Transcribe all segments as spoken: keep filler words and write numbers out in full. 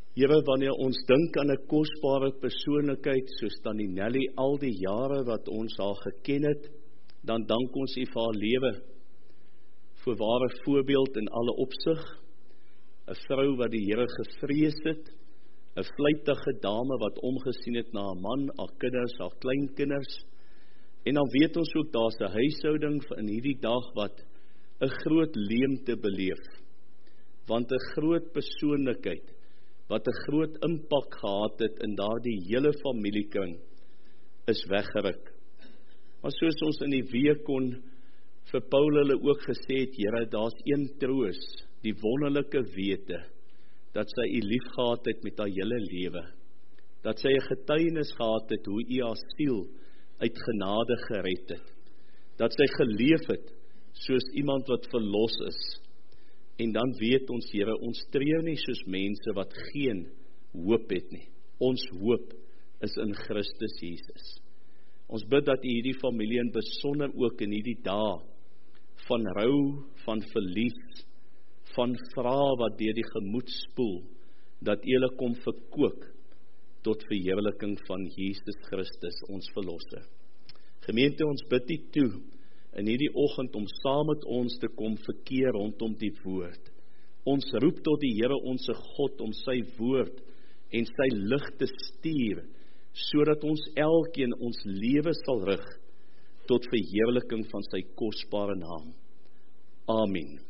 Here, wanneer ons dink aan 'n kosbare persoonlikheid soos Tannie Nelly al die jare wat ons haar geken het, dan dank ons U vir haar lewe, vir ware voorbeeld in alle opsig, 'n vrou wat die Here gevrees het, 'n vlytige dame wat omgesien het na haar man, haar kinders, haar kleinkinders, en dan weet ons ook daar's 'n huishouding in hierdie dag wat 'n groot leemte beleef, want 'n groot persoonlikheid wat 'n groot impak gehad het in daardie hele familiekring, is weggeruk. Maar soos ons in die week kon vir Paul hulle ook gesê het, Here, daar's een troos, die wonderlike wete, dat sy U lief gehad het met haar hele lewe, dat sy 'n getuienis gehad het, hoe U haar siel uit genade gered het, dat sy geleef het, soos iemand wat verlos is, en dan weet ons, Here, ons tree nie soos mense wat geen hoop het nie. Ons hoop is in Christus Jesus. Ons bid dat U hierdie familie in besonder ook in hierdie dae van rou, van verlies, van vrae wat deur die gemoed spoel, dat U hulle kom verkoop tot verheerliking van Jesus Christus, ons verlosser. Gemeente, ons bid U toe in hierdie oggend om saam met ons te kom verkeer rondom die woord. Ons roep tot die Here onse God om sy woord en sy lig te stuur, sodat ons elkeen ons lewe sal rig tot verheerliking van sy kosbare naam. Amen.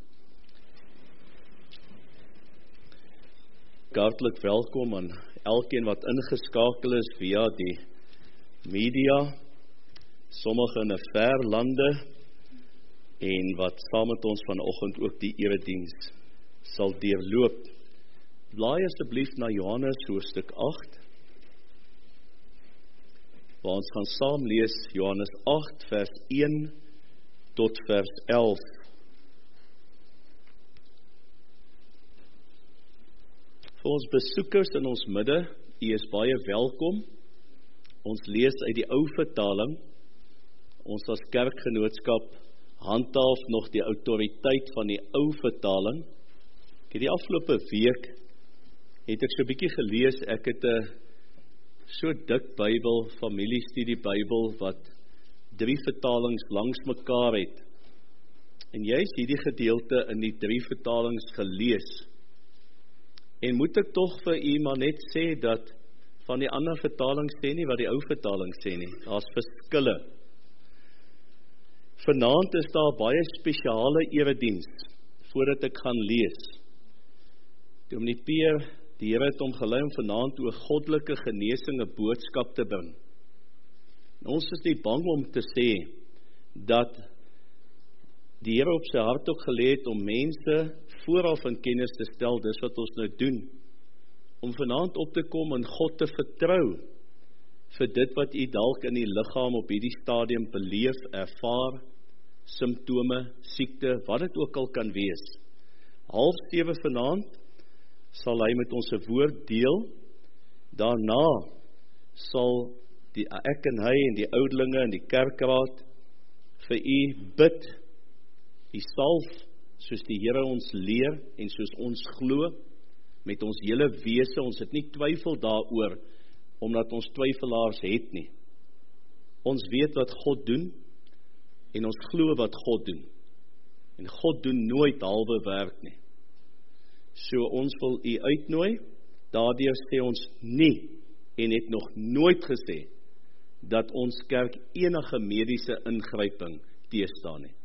Hartlik welkom aan elkeen wat ingeskakel is via die media, sommige in 'n ver lande, en wat saam met ons vanoggend ook die erediens sal deurloop. Blaai asseblief na Johannes hoofstuk agt, waar ons gaan saam lees Johannes agt vers een tot vers elf. Vir ons besoekers in ons midde, U is baie welkom. Ons lees uit die ou vertaling. Ons as kerkgenootskap handhaaf nog die autoriteit van die ou vertaling. Ek het die afgelope week het ek so 'n bietjie gelees, ek het 'n so dik Bybel, familiestudie Bybel, wat drie vertalings langs mekaar het. En juist hierdie gedeelte in die drie vertalings gelees. En moet ek tog vir u maar net sê dat van die ander vertalings sê nie wat die ou vertaling sê nie. Daar's verskille. Vanaand is daar baie spesiale erediens voordat ek gaan lees. Dominee Peer, die Here het hom gelei om vanaand oor goddelike genesing 'n boodskap te bring. En ons is nie bang om te sê dat die Here op sy hart ook gelê het om mense vooraf in kennis te stel, dis wat ons nou doen, om vanaand op te kom en God te vertrou vir dit wat u dalk in die liggaam op hierdie stadium beleef, ervaar, simptome, siekte, wat dit ook al kan wees. Half sewe vanaand sal hy met ons 'n woord deel. Daarna sal die ek en hy en die oudelinge en die kerkraad vir u bid, die salf, soos die Here ons leer en soos ons glo, met ons hele wese. Ons het nie twyfel daaroor, omdat ons twyfelaars het nie. Ons weet wat God doen, en ons glo wat God doen. En God doen nooit halwe werk nie. So ons wil u uitnooi, daardeur sê ons nie, en het nog nooit gesê, dat ons kerk enige mediese ingryping teestaan nie.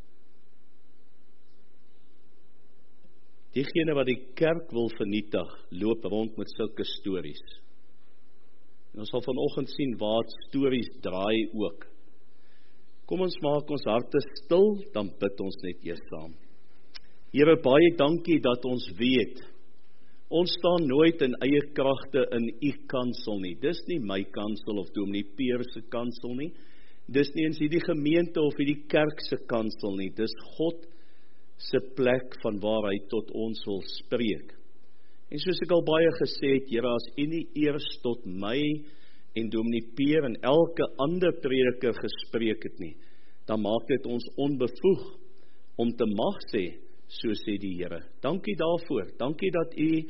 Diegene wat die kerk wil vernietig, loop rond met sulke stories. En ons sal vanoggend sien waar stories draai ook. Kom ons maak ons harte stil, dan bid ons net eers saam. Here, baie dankie dat ons weet, ons staan nooit in eie kragte in u kansel nie. Dis nie my kansel of Dominee Peer se kansel nie. Dis nie eens hierdie gemeente of hierdie kerk se kansel nie. Dis God se plek van waar hy tot ons wil spreek. En soos ek al baie gesê het, Here, as u nie eers tot my en Dominee Peer en elke ander prediker gespreek het nie, dan maak dit ons onbevoeg om te mag sê, so sê die Here. Dankie daarvoor. Dankie dat u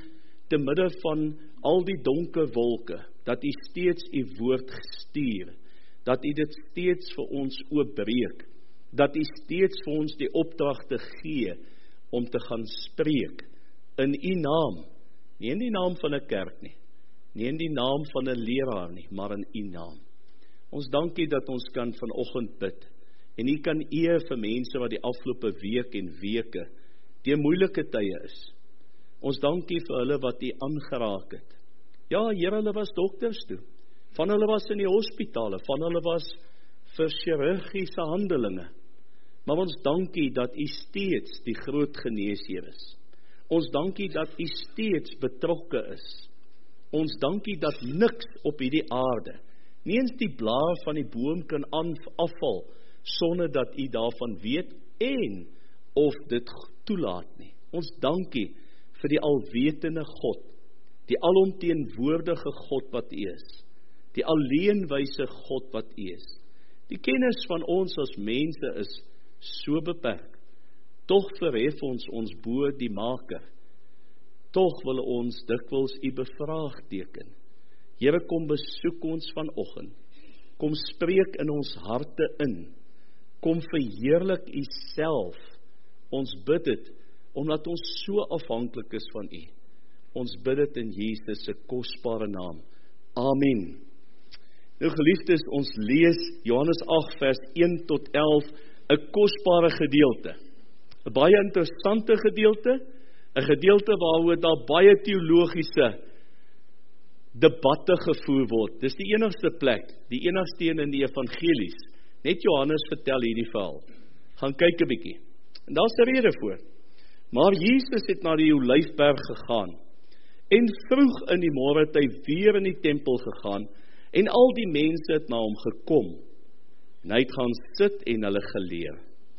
te midde van al die donker wolke, dat U steeds U woord stuur, dat U dit steeds vir ons oopbreek, dat U steeds vir ons die opdragte gee, om te gaan spreek, in U naam, nie in die naam van 'n kerk nie, nie in die naam van 'n leraar nie, maar in U naam. Ons dankie dat ons kan vanoggend bid, en U kan eer vir mense wat die afgelope week en weke, die moeilike tye is. Ons dankie vir hulle wat U aangeraak het. Ja, Here, hulle was dokters toe, van hulle was in die hospitale, van hulle was vir chirurgiese handelinge, maar ons dankie dat U steeds die groot geneesheer is. Ons dankie dat U steeds betrokke is. Ons dankie dat niks op hierdie aarde, nie eens die blaar van die boom kan afval, sonder dat U daarvan weet, en of dit toelaat nie. Ons dankie vir die alwetende God, die alomteenwoordige God wat U is, die alleenwyse God wat U is. Die kennis van ons as mense is so beperk, tog verhef ons ons bo die maker, tog wil ons dikwels U bevraagteken. Here, kom besoek ons vanoggend, kom spreek in ons harte in, kom verheerlik U self, ons bid dit, omdat ons so afhanklik is van U. Ons bid dit in Jesus se kosbare naam. Amen. Nou geliefdes, ons lees Johannes agt vers een tot elf, 'n kosbare gedeelte. 'n Baie interessante gedeelte, 'n gedeelte waaroor daar baie teologiese debatte gevoer word. Dis die enigste plek, die enigste een in die evangelies. Net Johannes vertel hierdie verhaal. Gaan kyk 'n bietjie. En daar's 'n rede voor. Maar Jesus het na die Olyfberg gegaan, en vroeg in die môre het hy weer in die tempel gegaan, en al die mense het na hom gekom, en hy het gaan sit en hulle geleer.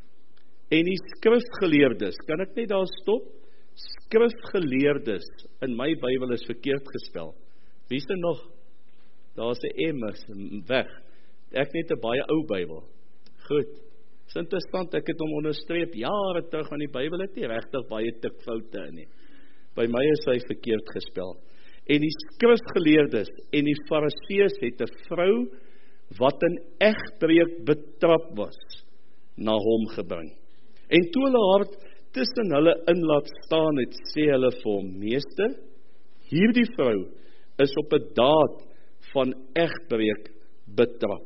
En die skrifgeleerdes, kan ek net daar stop? Skrifgeleerdes, in my Bybel is verkeerd gespel. Wie is er nog? Daar is 'n M, is weg. Ek net 'n baie ou Bybel. Goed. Dis interessant, ek het hom onderstreep jare terug aan die Bybel het nie regtig baie tikfoute in nie. By my is hy verkeerd gespel. En die skrifgeleerdes en die fariseërs het 'n vrou wat in egbreek betrap was, na hom gebring. En toe hulle haar tussen hulle in laat staan het, sê hulle vir hom, Meester, hierdie vrou is op 'n daad van egbreek betrap.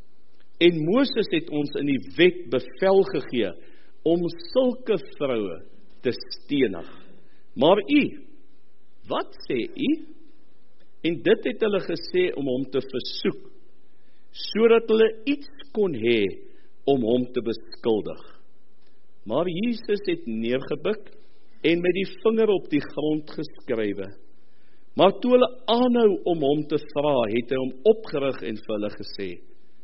En Moses het ons in die wet bevel gegee om sulke vroue te stenig. Maar u, wat sê u? En dit het hulle gesê om hom te versoek, sodat hulle iets kon hê om hom te beskuldig. Maar Jesus het neergebuk en met die vinger op die grond geskrywe. Maar toe hulle aanhou om hom te vra, het hy hom opgerig en vir hulle gesê,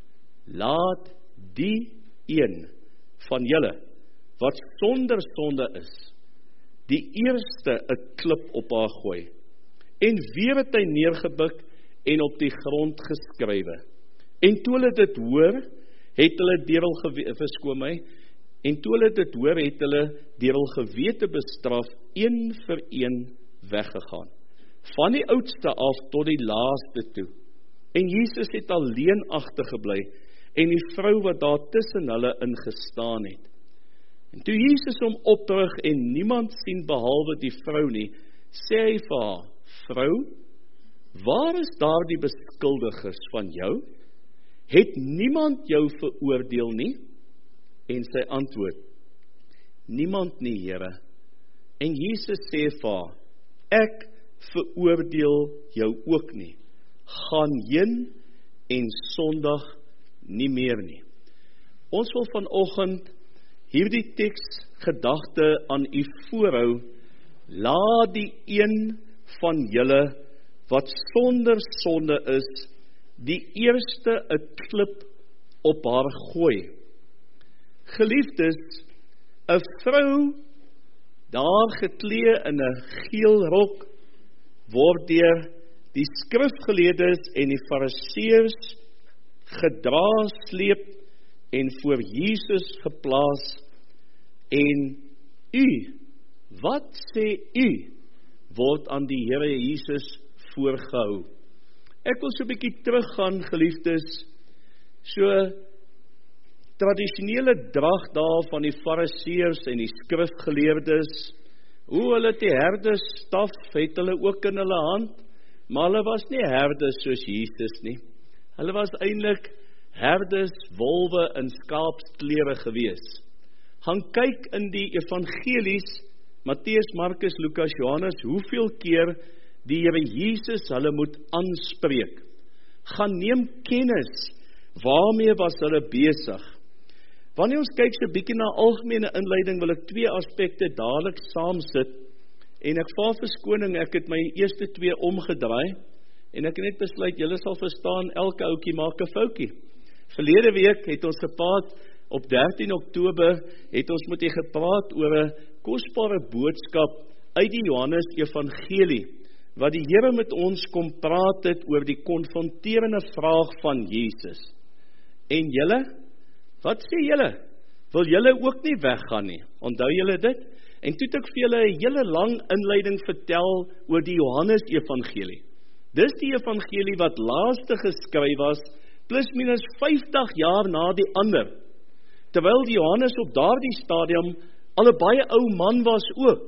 laat die een van julle, wat sonder sonde is, die eerste 'n klip op haar gooi. En weer het hy neergebuk en op die grond geskrywe. En toe hulle dit hoor, het hulle deur hul gewete, verskoon my, en toe hulle dit hoor, het hulle deur hul gewete bestraf, een vir een weggegaan. Van die oudste af tot die laaste toe. En Jesus het alleen agtergebly, en die vrou wat daar tussen hulle ingestaan het. En toe Jesus hom oprig en niemand sien behalwe die vrou nie, sê hy vir haar, vrou, waar is daar die beskuldigers van jou? Het niemand jou veroordeel nie? En sy antwoord, niemand nie, Here. En Jesus sê vir haar, ek veroordeel jou ook nie. Gaan heen en sondig nie meer nie. Ons wil vanoggend hierdie teks gedagte aan u voorhou, laat die een van julle wat sonder sonde is, die eerste 'n klip op haar gooi. Geliefdes, 'n vrou daar geklee in 'n geel rok word deur die skrifgeleerdes en die fariseërs gedra, sleep en voor Jesus geplaas. En u, wat sê u? word aan die Here Jesus voorgehou. Ek wil so 'n bietjie teruggaan, geliefdes, so tradisionele drag daar van die fariseërs en die skrifgeleerdes, hoe hulle die herdersstaf het hulle ook in hulle hand, maar hulle was nie herders soos Jesus nie. Hulle was eintlik herders, wolwe in skaapsklere gewees. Gaan kyk in die evangelies, Matteus, Markus, Lukas, Johannes, hoeveel keer die Here Jesus hulle moet aanspreek. Gaan neem kennis, waarmee was hulle besig? Wanneer ons kyk so 'n bietjie na algemene inleiding, wil ek twee aspekte dadelik saamsit, en ek vra verskoning, ek het my eerste twee omgedraai, en ek het net besluit, julle sal verstaan, elke ouetjie maak 'n foutjie. Verlede week het ons gepraat, op dertien Oktober, het ons met jy gepraat oor 'n kosbare boodskap uit die Johannes Evangelie, wat die Here met ons kom praat het oor die konfronterende vraag van Jesus. En julle, wat sê julle? Wil julle ook nie weggaan nie? Onthou julle dit? En toe het ek vir julle 'n hele lang inleiding vertel oor die Johannes Evangelie. Dis die evangelie wat laaste geskryf was, plus minus vyftig jaar na die ander, terwyl die Johannes op daardie stadium al 'n baie ou man was ook.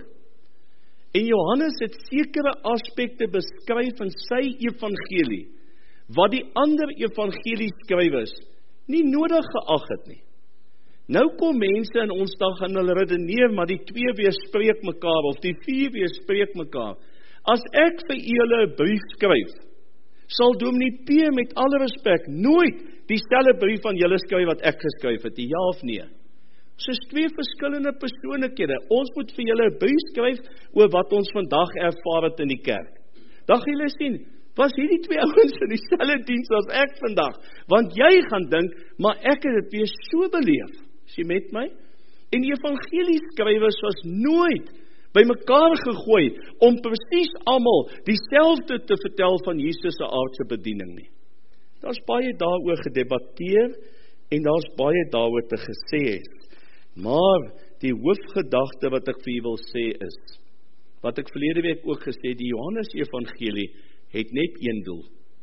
En Johannes het sekere aspekte beskryf in sy evangelie, wat die ander evangelie skrywers nie nodig geag het nie. Nou kom mense in ons dag en hulle redeneer, maar die twee weerspreek mekaar, of die vier weerspreek mekaar. As ek vir julle 'n brief skryf, sal Dominee P met alle respek nooit dieselfde brief van julle skryf wat ek geskryf het, ja of nee? Soos twee verskillende persoonlikhede. Ons moet vir julle 'n brief skryf oor wat ons vandag ervaar het in die kerk. Dan gaan julle sien, was hierdie twee ouens in dieselfde diens as ek vandag? Want jy gaan dink, maar ek het dit weer so beleef. Is jy met my? En die evangelieskrywers was nooit by mekaar gegooi om presies almal dieselfde te vertel van Jesus se aardse bediening nie. Daar's baie daaroor gedebatteer en daar's baie daaroor te gesê. Maar die hoofgedagte wat ek vir julle wil sê is, wat ek verlede week ook gesê, die Johannes Evangelie het net een doel.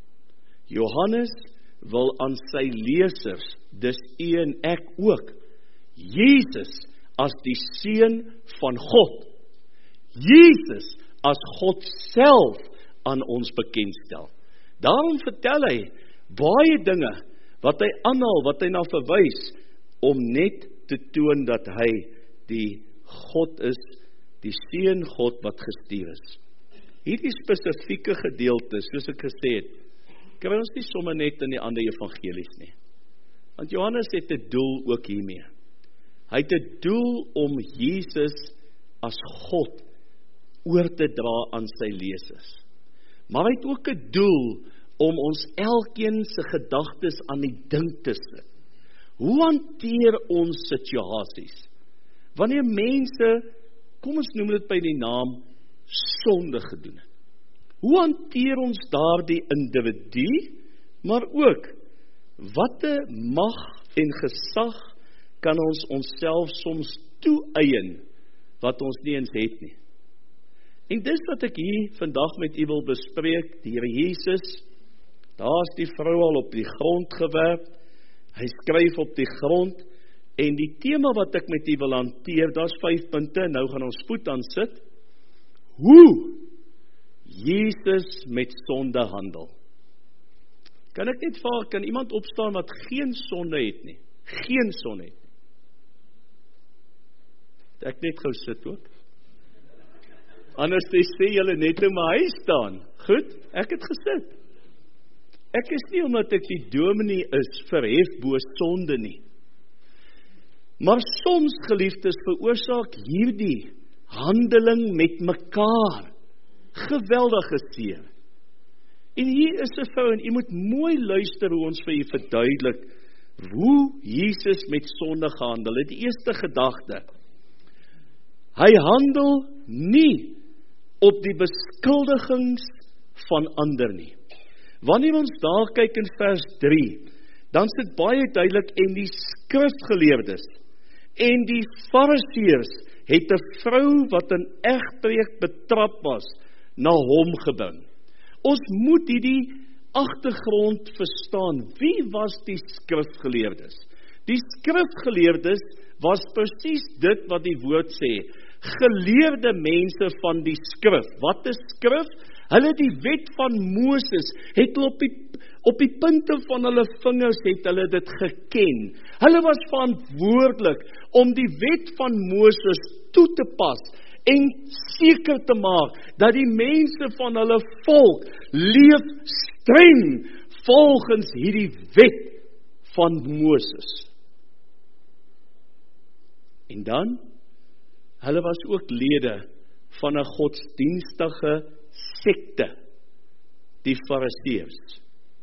Johannes wil aan sy lesers, dis u en ek ook, Jesus as die Seun van God, Jesus as God self aan ons bekendstel. Daarom vertel hy baie dinge wat hy aanhaal, wat hy na verwys, om net te toon dat hy die God is, die Seun God wat gestuur is. Hierdie spesifieke gedeelte, soos ek gesê het, kry ons nie sommer net in die ander evangelies nie. Want Johannes het 'n doel ook hiermee. Hy het 'n doel om Jesus as God oor te dra aan sy lesers. Maar hy het ook 'n doel om ons elkeen se gedagtes aan die dink te sit. Hoe hanteer ons situasies? Wanneer mense, kom ons noem dit by die naam, sonde gedoen het. Hoe hanteer ons daardie individu, maar ook, watte mag en gesag kan ons onsself soms toeëien, wat ons nie eens het nie. En dis wat ek hier vandag met u wil bespreek, die Here Jesus, daar is die vrou al op die grond gewerp, hy skryf op die grond, en die tema wat ek met u wil hanteer, daar is vyf punte, nou gaan ons spoed aan sit, hoe Jesus met sonde handel. Kan ek net vraag, kan iemand opstaan wat geen sonde het nie? Geen sonde het nie. Ek net gou sit ook. Anders sê julle net in my huis staan. Goed, ek het gesit. Ek is nie omdat ek die dominee is verhef bo sonde nie. Maar soms, geliefdes, veroorsaak hierdie handeling met mekaar geweldige seer. En hier is 'n vrou, en u moet mooi luister hoe ons vir u verduidelik hoe Jesus met sonde gehandel het. Die eerste gedagte, hy handel nie op die beskuldigings van ander nie. Wanneer ons daar kyk in vers drie, dan is dit baie duidelik, en die skrifgeleerdes en die fariseërs het 'n vrou wat in egbreek betrap was, na hom gebring. Ons moet hierdie agtergrond verstaan. Wie was die skrifgeleerdes? Die skrifgeleerdes was presies dit wat die woord sê. Geleerde mense van die skrif. Wat is skrif? Hulle die wet van Moses het op die, op die punte van hulle vingers het hulle dit geken. Hulle was verantwoordelik om die wet van Moses toe te pas en seker te maak dat die mense van hulle volk leef streng volgens hierdie wet van Moses. En dan, hulle was ook lede van 'n godsdienstige sekte, die Fariseërs.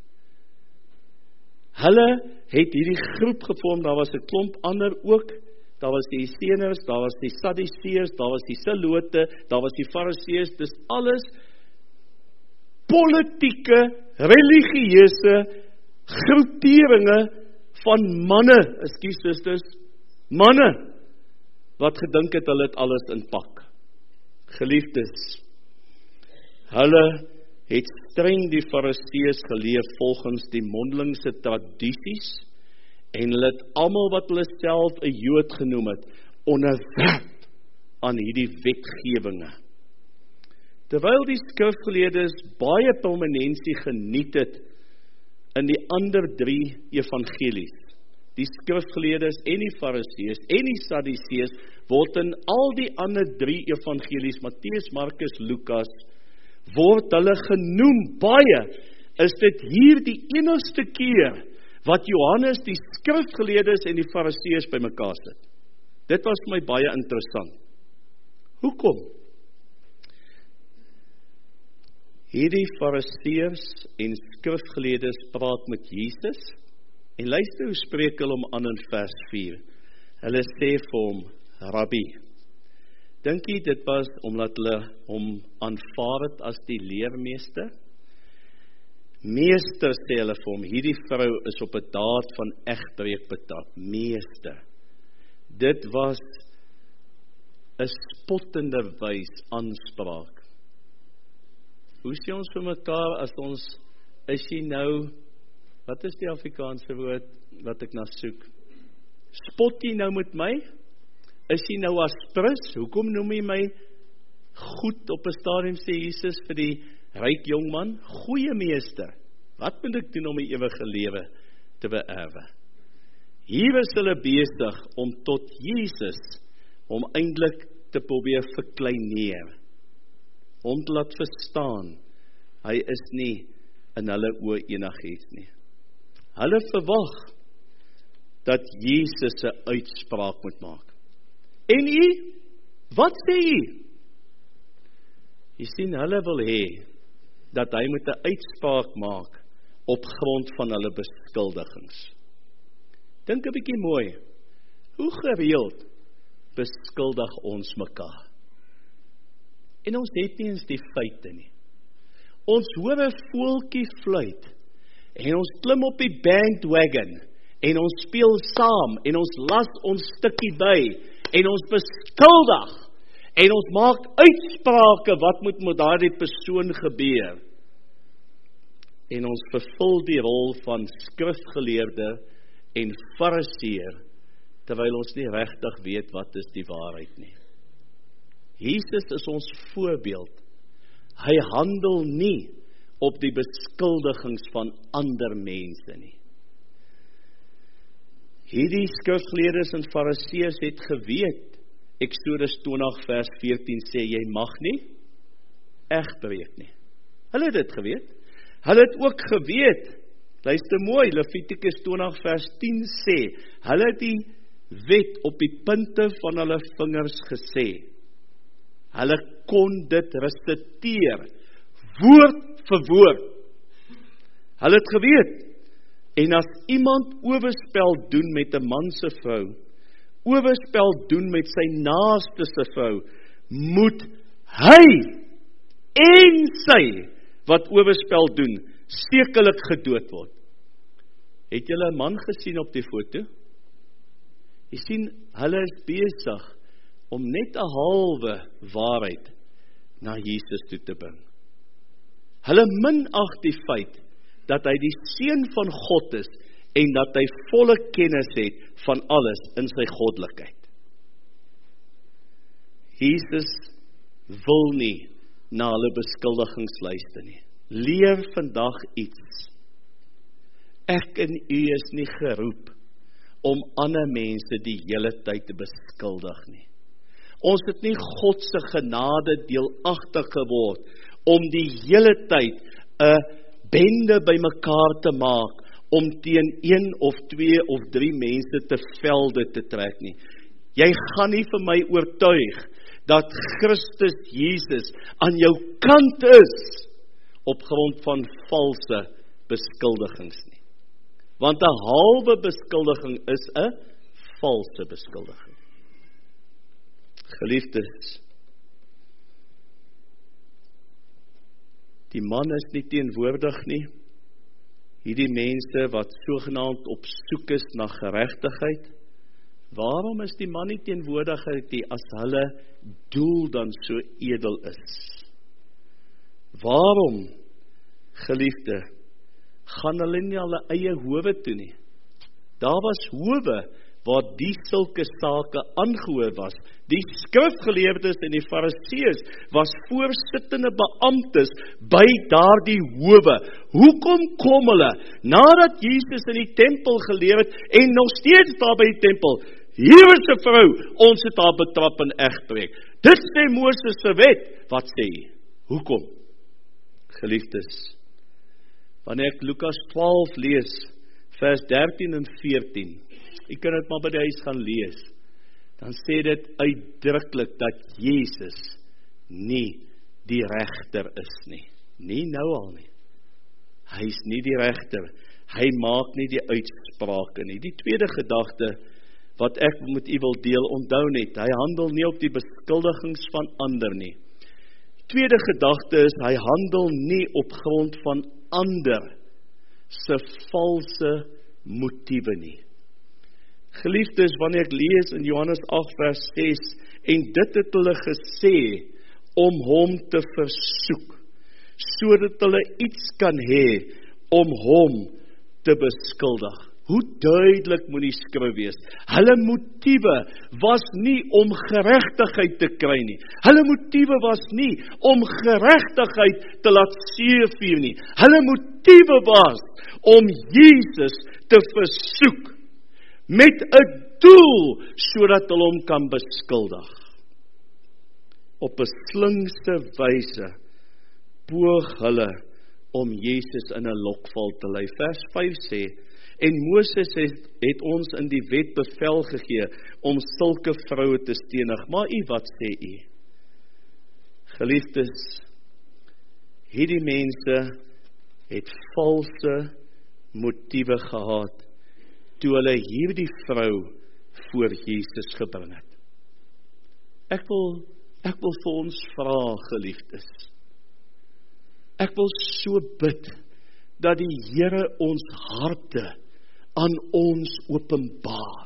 Hulle het hierdie groep gevorm, daar was 'n klomp ander ook, daar was die Esseners, daar was die Sadduseërs, daar was die Zelote, daar was die Fariseërs, dis alles politieke, religieuse groeperinge van manne, ekskuus susters, manne, wat gedink het hulle het alles in pak. Geliefdes, hulle het streng die Fariseërs geleef volgens die mondelingse tradisies en hulle het almal wat hulle self 'n Jood genoem het, onderwerp aan hierdie wetgewinge. Terwyl die skrifgeleerdes baie prominensie geniet het in die ander drie evangelies, die skrifgeleerdes en die Fariseërs en die Sadduseërs, word in al die ander drie evangelies, Matteus, Markus, Lukas, word hulle genoem baie, is dit hier die enigste keer wat Johannes die skrifgeleerdes en die Fariseërs bymekaar sit. Dit was vir my baie interessant. Hoekom? Hierdie Fariseërs en skrifgeleerdes praat met Jesus, en luister hoe spreek hulle hom aan in vers vier. Hulle sê vir hom, Rabbi. Dink jy dit was omdat hulle hom aanvaar het as die leermeester? Meester, sê hulle vir hom, hierdie vrou is op 'n daad van egbreek betrap. Meester. Dit was 'n spottende wys aanspraak. Hoe sê ons vir mekaar as ons, is jy nou, wat is die Afrikaanse woord wat ek na soek? Spot jy nou met my? Is jy nou aspris? Hoekom noem jy my goed? Op 'n stadium sê Jesus vir die ryk jongman, goeie meester, wat moet ek doen om die ewige lewe te beerwe? Hier is hulle besig om tot Jesus, om eintlik te probeer verkleineer, om te laat verstaan, hy is nie in hulle oë enigiets nie. Hulle verwag dat Jesus 'n uitspraak moet maak. En u, wat sê u? Jy sien, hulle wil hê dat hy moet 'n uitspraak maak op grond van hulle beskuldigings. Dink 'n bietjie mooi, hoe gereeld beskuldig ons mekaar? En ons het nie eens die feite nie. Ons hoor 'n voeltjie fluit, en ons klim op die bandwagon, en ons speel saam, en ons las ons stukkie by, en ons beskuldig, en ons maak uitsprake, wat moet met daardie persoon gebeur? En ons vervul die rol van skrifgeleerde en fariseer, terwyl ons nie regtig weet wat is die waarheid nie. Jesus is ons voorbeeld. Hy handel nie op die beskuldigings van ander mense nie. Hierdie skrifgeleerdes en fariseërs het geweet, Eksodus twintig vers veertien sê, jy mag nie egbreek nie. Hulle het dit geweet. Hulle het ook geweet, luister mooi, Levitikus twintig vers tien sê, hulle het die wet op die punte van hulle vingers gesê. Hulle kon dit resiteer, woord vir woord. Hulle het geweet, en as iemand oorspel doen met 'n man se vrou, oorspel doen met sy naaste se vrou, moet hy en sy wat oorspel doen, sekerlik gedood word. Het julle 'n man gesien op die foto? Jy sien, hulle is besig om net 'n halwe waarheid na Jesus toe te bring. Hulle minag die feit dat hy die seun van God is en dat hy volle kennis het van alles in sy goddelikheid. Jesus wil nie na hulle beskuldigings luister nie. Leer vandag iets. Ek en u is nie geroep om ander mense die hele tyd te beskuldig nie. Ons het nie God se genade deelagtig geword om die hele tyd 'n bende bymekaar te maak om teen een of twee of drie mense te velde te trek nie. Jy gaan nie vir my oortuig dat Christus Jesus aan jou kant is op grond van valse beskuldigings nie. Want 'n halwe beskuldiging is 'n valse beskuldiging. Geliefdes, die man is nie teenwoordig nie. Hierdie mense wat sogenaamd op soek is na geregtigheid, waarom is die man nie teenwoordig nie as hulle doel dan so edel is? Waarom, geliefde, gaan hulle nie hulle eie howe toe nie? Daar was howe waar die sulke sake aangehoor was. Die skrifgeleerdes en die fariseërs was voorsittende beamptes by daardie howe. Hoekom kom hulle, nadat Jesus in die tempel geleer het, en nog steeds daar by die tempel, hier is 'n vrou, ons het haar betrap in egbreek. Dit sê Moses se wet. Wat sê hy? Hoekom? Geliefdes, wanneer ek Lukas twaalf lees, vers dertien en veertien, jy kan dit maar by die huis gaan lees, dan sê dit uitdruklik dat Jesus nie die regter is nie. Nie nou al nie. Hy is nie die regter. Hy maak nie die uitsprake nie. Die tweede gedagte wat ek met u wil deel, onthou net, hy handel nie op die beskuldigings van ander nie. Die tweede gedagte is, hy handel nie op grond van ander se valse motiewe nie. Geliefdes, wanneer ek lees in Johannes agt vers ses, en dit het hulle gesê om hom te versoek, sodat hulle iets kan hê om hom te beskuldig. Hoe duidelik moet die skrif wees? Hulle motiewe was nie om geregtigheid te kry nie. Hulle motiewe was nie om geregtigheid te laat seëvier nie. Hulle motiewe was om Jesus te versoek met 'n doel sodat hulle hom kan beskuldig. Op 'n slinkse wyse poog hulle om Jesus in 'n lokval te lei. Vers vyf sê, en Moses het, het ons in die wet bevel gegee om sulke vroue te stenig. Maar u, wat sê u? Geliefdes, hierdie mense het valse motiewe gehad toe hulle hierdie vrou voor Jesus gebring het. Ek wil, ek wil vir ons vra, geliefdes. Ek wil so bid dat die Here ons harte aan ons openbaar.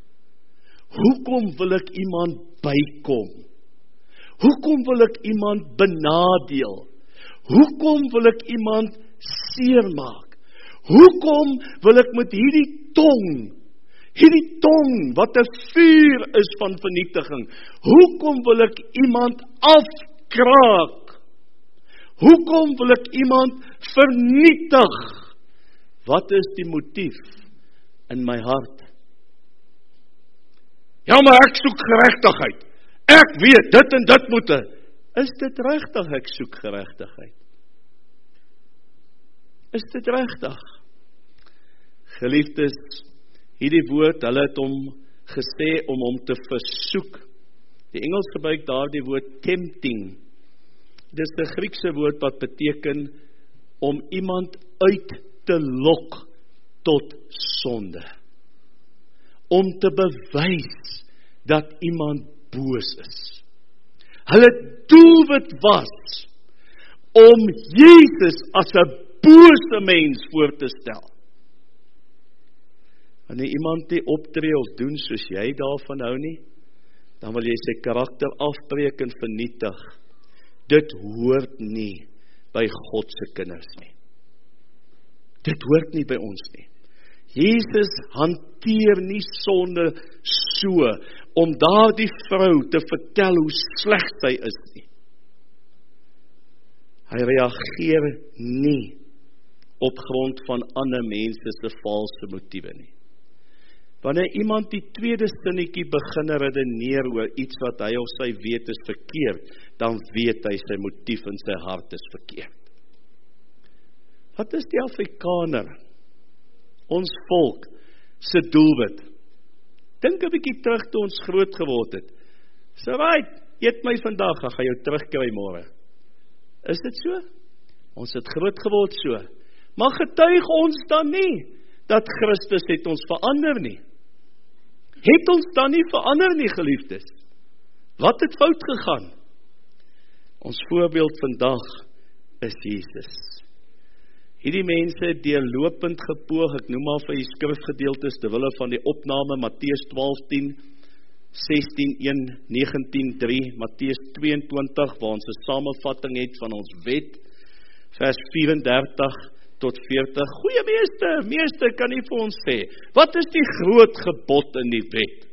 Hoekom wil ek iemand bykom? Hoekom wil ek iemand benadeel? Hoekom wil ek iemand seermaak? Hoekom wil ek met hierdie tong, hierdie tong wat 'n vuur is van vernietiging, hoekom wil ek iemand afkraak? Hoekom wil ek iemand vernietig? Wat is die motief in my hart? Ja, maar ek soek geregtigheid. Ek weet, dit en dit moet. Is dit regtig ek soek geregtigheid? Is dit regtig? Geliefdes, hierdie woord, hulle het hom gesê om hom te versoek. Die Engels gebruik daardie woord tempting. Dis 'n Griekse woord wat beteken om iemand uit te lok tot sonde. Om te bewys dat iemand boos is. Hulle doelwit was om Jesus as 'n bose mens voor te stel. Wanneer iemand nie optree of doen soos jy daarvan hou nie, dan wil jy sy karakter afbreek en vernietig. Dit hoort nie by God se kinders nie. Dit hoort nie by ons nie. Jesus hanteer nie sonde so, om daardie vrou te vertel hoe sleg sy is nie. Hy reageer nie op grond van ander mense se valse motiewe nie. Wanneer iemand die tweede sinnetjie begin redeneer oor iets wat hy of sy weet is verkeerd, dan weet hy sy motief in sy hart is verkeerd. Wat is die Afrikaner, ons volk, se doelwit? Dink 'n bietjie terug toe ons groot geword het. So right, eet my vandag, ek gaan jou terugkry môre. Is dit so? Ons het groot geword so. Maar getuig ons dan nie, dat Christus het ons verander nie? Het ons dan nie verander nie, geliefdes? Wat het fout gegaan? Ons voorbeeld vandag is Jesus. Hierdie mense het deurlopend gepoog, ek noem maar vir die skrifgedeeltes, terwille van die opname, Matteus twaalf tien, sestien een, negentien drie, Matteus twee en twintig, waar ons 'n samevatting het van ons wet, vers vyf en dertig tot veertig, goeie meester, meester kan nie vir ons sê, wat is die groot gebod in die wet?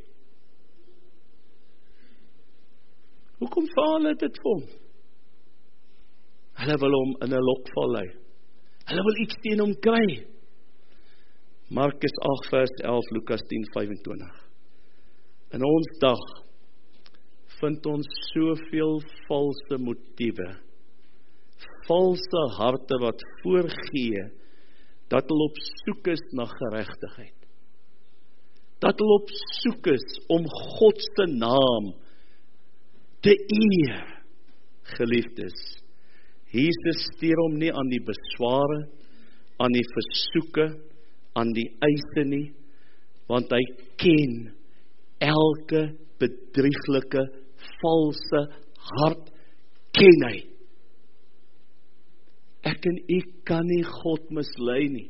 Hoekom vra hulle dit vir hom? Hulle wil hom in 'n lokval lei. Hulle wil iets teen hom kry. Markus agt vers elf, Lukas tien vyf-en-twintig. In ons dag vind ons soveel valse motiewe, valse harte wat voorgee, dat hulle op soek is na geregtigheid. Dat hulle op soek is om God se naam te eer, geliefdes. Jesus stuur hom nie aan die besware, aan die versoeke, aan die eise nie, want hy ken elke bedrieglike, valse hart, ken hy. Ek en u kan nie God mislei nie.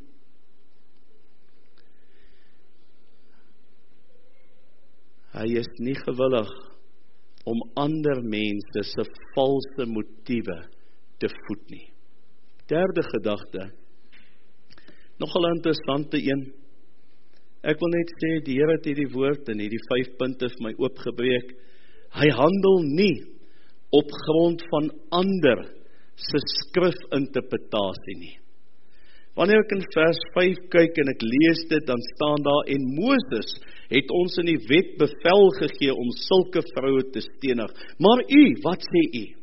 Hy is nie gewillig om ander mense se valse motiewe te voed nie. Derde gedagte, nogal 'n interessante een. Ek wil net sê, die Here het hierdie woord en hierdie vyf punte vir my oopgebreek. Hy handel nie op grond van ander se skrifinterpretasie nie. Wanneer ek in vers vyf kyk en ek lees dit, dan staan daar, en Moses het ons in die wet bevel gegee om sulke vroue te stenig. Maar u, wat sê u?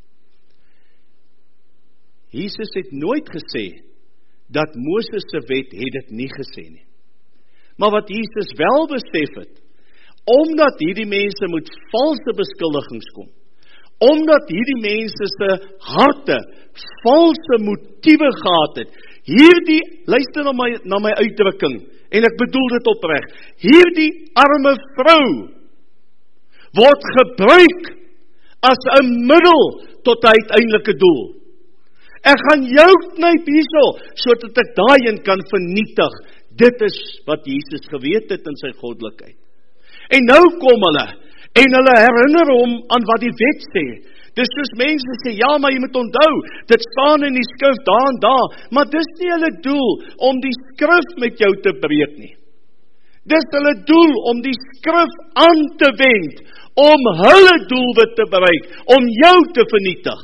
Jesus het nooit gesê dat Moses se wet het dit nie gesê nie. Maar wat Jesus wel besef het, omdat hierdie mense met valse beskuldigings kom, omdat hierdie mense se harte valse motiewe gehad het, hierdie, luister na my, na my uitdrukking, en ek bedoel dit opreg, hierdie arme vrou word gebruik as 'n middel tot 'n uiteindelike doel. Ek gaan jou knyp hierso, sodat ek daai een kan vernietig. Dit is wat Jesus geweet het in sy goddelikheid. En nou kom hulle, en hulle herinner hom aan wat die wet sê. Dis soos mense sê, ja, maar jy moet onthou, dit staan in die skrif daar en daar, maar dis nie hulle doel om die skrif met jou te breek nie. Dis hulle doel om die skrif aan te wend, om hulle doelwit te bereik, om jou te vernietig.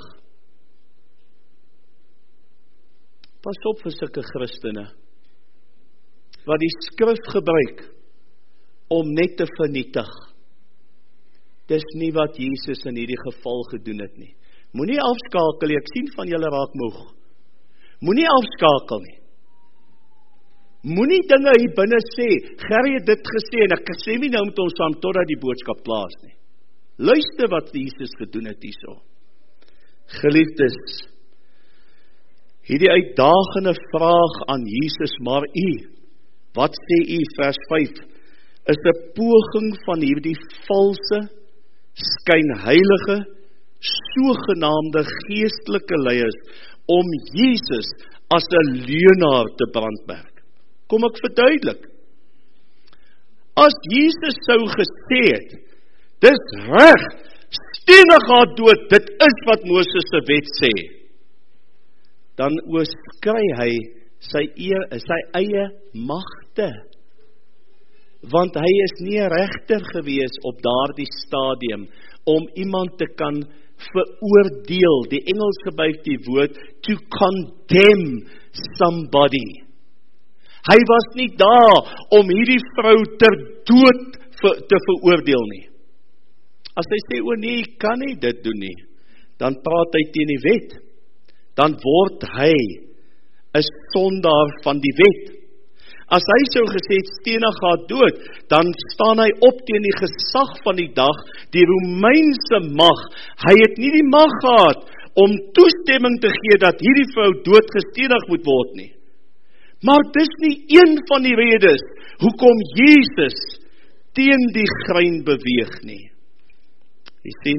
Pas op vir sulke Christene, wat die skrif gebruik om net te vernietig. Dis nie wat Jesus in hierdie geval gedoen het nie. Moenie afskakel nie, ek sien van julle raak moeg. Moenie afskakel nie. Moenie dinge hier binne sê, Gerrie het dit gesê, en ek sê nie nou met ons saam, totdat die boodskap klaar is nie. Luister wat Jesus gedoen het hierso. Geliefdes, hierdie uitdagende vraag aan Jesus, maar u, wat sê u, vers vyf, is 'n poging van hierdie valse, skynheilige, sogenaamde geestelike leiers, om Jesus as 'n leuenaar te brandmerk. Kom ek verduidelik. As Jesus sou gesê het, dis reg, stenig haar dood, dit is wat Moses se wet sê, dan oorskry hy sy, eer, sy eie magte, want hy is nie 'n regter gewees op daardie stadium, om iemand te kan veroordeel, die Engels gebruik die woord, to condemn somebody. Hy was nie daar om hierdie vrou ter dood te veroordeel nie. As hy sê, o nee, ek kan nie dit doen nie, dan praat hy teen die wet. Dan word hy 'n sondaar van die wet. As hy sou gesê, stenig haar dood, dan staan hy op teen die gesag van die dag, die Romeinse mag. Hy het nie die mag gehad om toestemming te gee dat hierdie vrou doodgestenig moet word nie. Maar dis nie een van die redes hoekom Jesus teen die grein beweeg nie. Jy sien,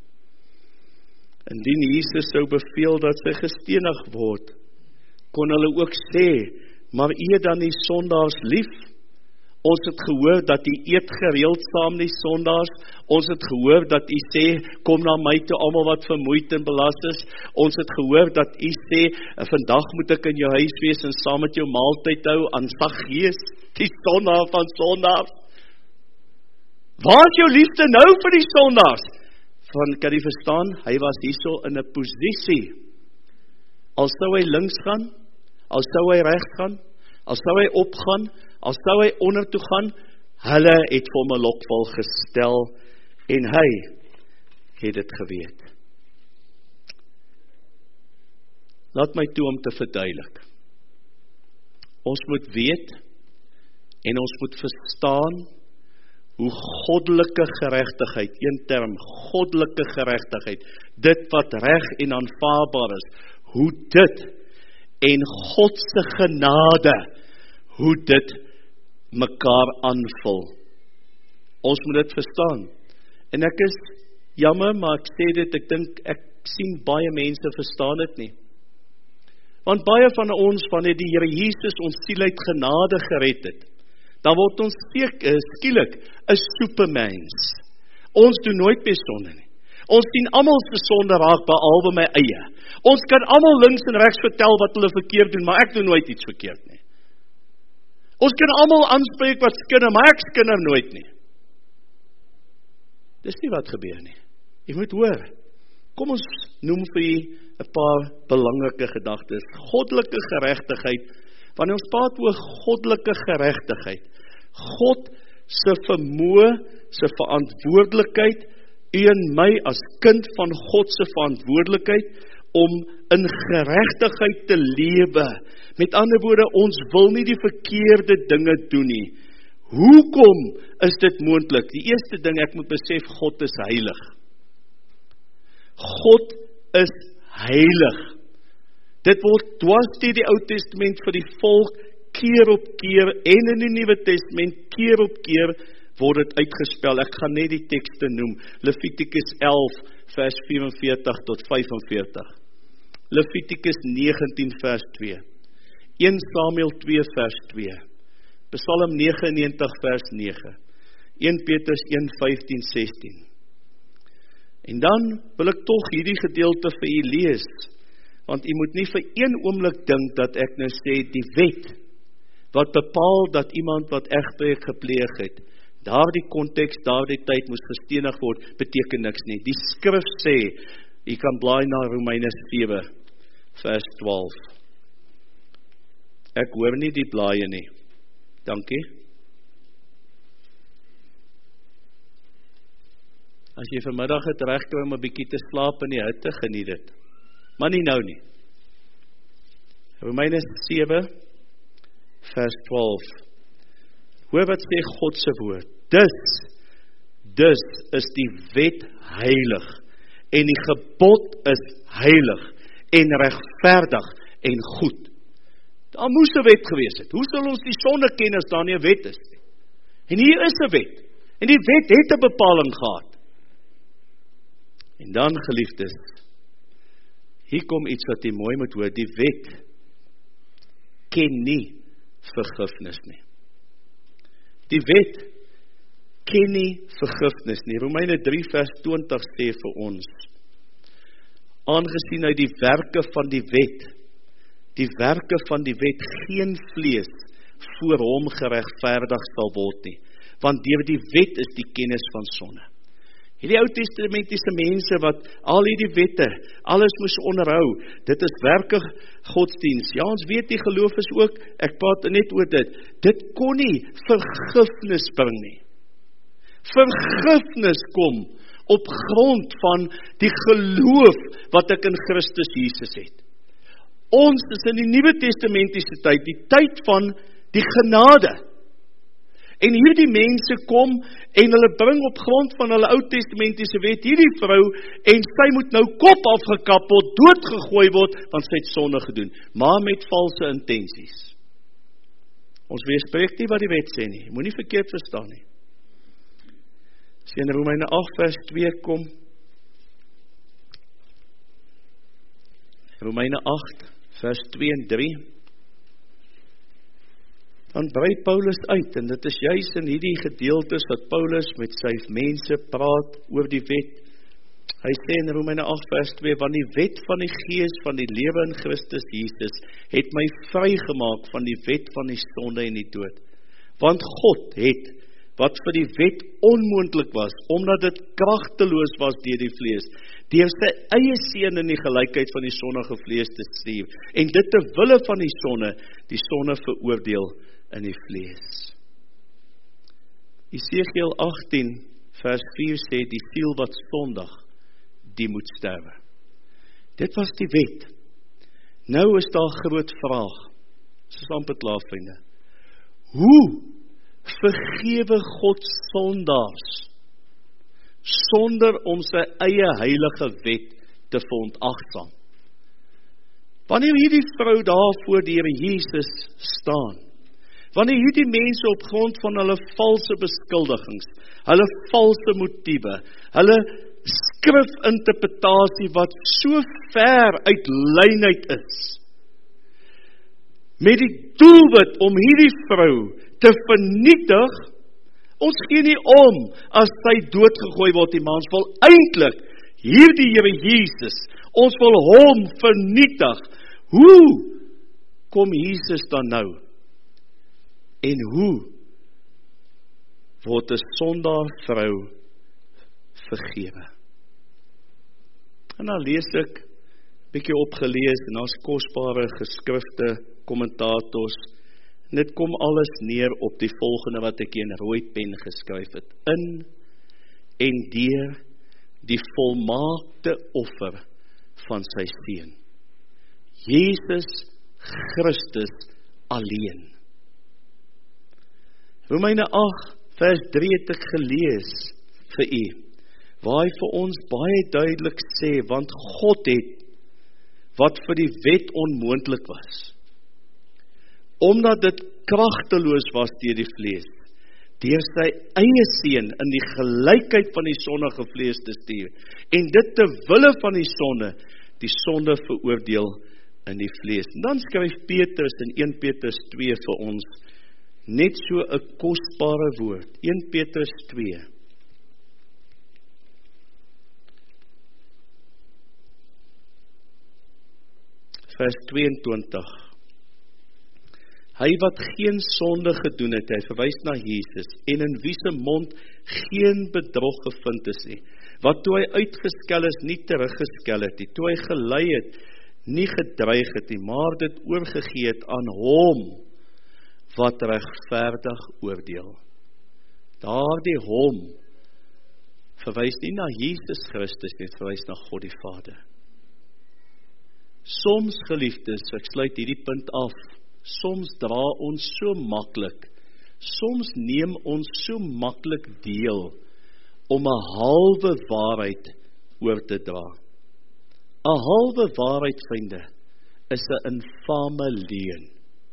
indien Jesus sou beveel dat sy gestenig word, kon hulle ook sê, maar u het dan die sondaars lief. Ons het gehoor dat u eet gereeld saam die sondaars. Ons het gehoor dat u sê, kom na my toe almal wat vermoeid en belas is. Ons het gehoor dat u sê, vandag moet ek in jou huis wees en saam met jou maaltyd hou aan Saggees, die sondaar van sondaars. Waar is jou liefde nou vir die sondaars? Van, kan jy verstaan, hy was hierso in 'n posisie. Al sou hy links gaan, al sou hy regs gaan, al sou hy opgaan, al sou hy onder toe gaan, hulle het vir hom 'n lokval gestel, en hy het dit geweet. Laat my toe om te verduidelik. Ons moet weet, en ons moet verstaan, hoe goddelike geregtigheid, een term, goddelike geregtigheid, dit wat reg en aanvaarbaar is, hoe dit, en God se genade, hoe dit mekaar aanvul. Ons moet dit verstaan. En ek is jammer, maar ek sê dit, ek dink, ek sien baie mense verstaan dit nie. Want baie van ons, wanneer die Here Jesus ons siel uit genade gered het, dan word ons skielik 'n supermens. Ons doen nooit meer sonde nie. Ons sien almal se sonde raak, behalwe my eie. Ons kan almal links en regs vertel wat hulle verkeerd doen, maar ek doen nooit iets verkeerd nie. Ons kan almal aanspreek wat skinder, maar ek skinder nooit nie. Dis nie wat gebeur nie. Jy moet hoor. Kom ons noem vir jy 'n paar belangrike gedagtes. Goddelike geregtigheid. Wanneer ons praat oor goddelike geregtigheid, God se vermoë, se verantwoordelikheid, u en my as kind van God se verantwoordelikheid om in geregtigheid te lewe. Met ander woorde, ons wil nie die verkeerde dinge doen nie. Hoekom is dit moontlik? Die eerste ding, ek moet besef, God is heilig. God is heilig. Dit word dwars deur die Ou Testament vir die volk keer op keer en in die Nuwe Testament keer op keer word dit uitgespel. Ek gaan net die tekste noem. Levitikus elf vers vierenveertig tot vyfenveertig. Levitikus negentien vers twee. een Samuel twee vers twee. Psalm negenennegentig vers nege. een Petrus een vyftien sestien. En dan wil ek tog hierdie gedeelte vir u lees, want u moet nie vir een oomblik dink dat ek nou sê die wet wat bepaal dat iemand wat egbreek gepleeg het, daardie konteks, daardie tyd moes gestenig word, beteken niks nie. Die skrif sê, u kan blaai na Romeine sewe vers twaalf. Ek hoor nie die blaaie nie. Dankie. As jy vanmiddag het regkry om 'n bietjie te slaap in die hitte, geniet dit. Maar nie nou nie. Romeine sewe vers twaalf. Hoor wat sê God se woord. Dus, dus is die wet heilig en die gebod is heilig en regverdig en goed. Daar moes 'n wet gewees het. Hoe sal ons die sonde ken as daar nie 'n wet is nie? En hier is 'n wet. En die wet het 'n bepaling gehad. En dan, geliefdes, hier kom iets wat jy mooi moet hoor. Die wet ken nie vergifnis nie. Die wet ken nie vergifnis nie. Romeine drie vers twintig sê vir ons, aangesien uit die werke van die wet, die werke van die wet geen vlees voor hom geregverdig sal word nie, want deur die wet is die kennis van sonde. Hierdie Ou Testamentiese mense wat al hierdie wette, alles moes onderhou, dit is werklik godsdienst. Ja, ons weet die geloof is ook, ek praat net oor dit, dit kon nie vergifnis bring nie. Vergifnis kom op grond van die geloof wat ek in Christus Jesus het. Ons is in die Nuwe Testamentiese tyd, die tyd van die genade. En hierdie mense kom en hulle bring op grond van hulle Ou Testamentiese wet hierdie vrou en sy moet nou kop afgekap word, doodgegooi word, want sy het sonde gedoen, maar met valse intensies. Ons weerspreek nie wat die wet sê nie, moenie verkeerd verstaan nie. As jy in Romeine agt vers twee kom, Romeine agt vers twee en drie, dan brei Paulus uit, en dit is juis in hierdie gedeeltes wat Paulus met sy mense praat oor die wet. Hy sê in Romeine agt vers twee, want die wet van die gees van die lewe in Christus Jesus het my vrygemaak van die wet van die sonde en die dood. Want God het, wat vir die wet onmoontlik was, omdat dit kragteloos was deur die vlees, deur sy eie seun in die gelykheid van die sondige vlees te stuur, en dit ter wille van die sonde, die sonde veroordeel in die vlees. Esegiel agttien vers vier sê, die siel wat sondig, die moet sterwe. Dit was die wet. Nou is daar groot vraag, soos amper klaar, vriende. Hoe vergewe God sondaars, sonder om sy eie heilige wet te verontagsaam? Wanneer hierdie vrou daar voor die Here Jesus staan, wanneer hierdie mense op grond van hulle valse beskuldigings, hulle valse motiewe, hulle skrifinterpretasie wat so ver uit lynheid is, met die doelwit om hierdie vrou te vernietig, ons gee nie om as sy doodgegooi word, die maar ons wil eintlik hierdie Here Jesus, ons wil hom vernietig. Hoe kom Jesus dan nou? En hoe word 'n sondaar vrou vergewe? En dan lees ek, bietjie opgelees, en daar's kosbare geskrifte, kommentators, en dit kom alles neer op die volgende wat ek in rooi pen geskryf het. In en deur die volmaakte offer van sy seun, Jesus Christus alleen. Romeine agt vers drie het ek gelees vir u, waar hy vir ons baie duidelik sê, want God het, wat vir die wet onmoontlik was, omdat dit kragteloos was deur die vlees, deur sy eie seun in die gelykheid van die sondige vlees te stuur, en dit ter wille van die sonde, die sonde veroordeel in die vlees. En dan skryf Petrus in een Petrus twee vir ons, net so 'n kosbare woord, een Petrus twee. Vers tweeëntwintig. Hy wat geen sonde gedoen het, hy verwys na Jesus, en in wie se mond geen bedrog gevind is nie, wat toe hy uitgeskel is, nie teruggeskel het nie, toe hy gelei het, nie gedreig het nie, maar dit oorgegee het aan hom, wat regverdig oordeel. Daardie hom, verwys nie na Jesus Christus, dit verwys na God die Vader. Soms, geliefdes, ek sluit hierdie punt af, soms dra ons so maklik, soms neem ons so maklik deel, om 'n halwe waarheid oor te dra. 'n Halwe waarheid, vriende, is 'n infame leuen.